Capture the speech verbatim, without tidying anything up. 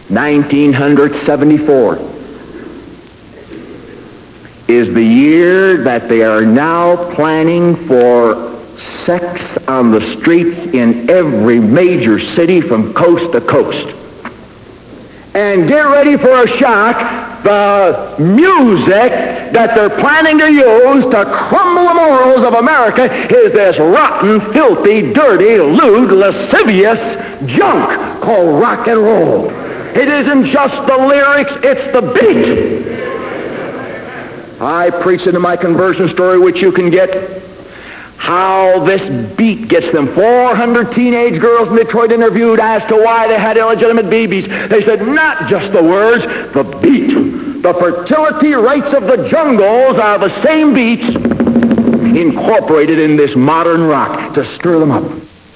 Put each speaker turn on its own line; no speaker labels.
nineteen seventy-four is the year that they are now planning for sex on the streets in every major city from coast to coast. And get ready for a shock. The music that they're planning to use to crumble the morals of America is this rotten, filthy, dirty, lewd, lascivious junk called rock and roll. It isn't just the lyrics, it's the beat. I preached into my conversion story, which you can get, how this beat gets them. four hundred teenage girls in Detroit interviewed as to why they had illegitimate babies. They said not just the words, the beat. The fertility rates of the jungles are the same beats incorporated in this modern rock to stir them up.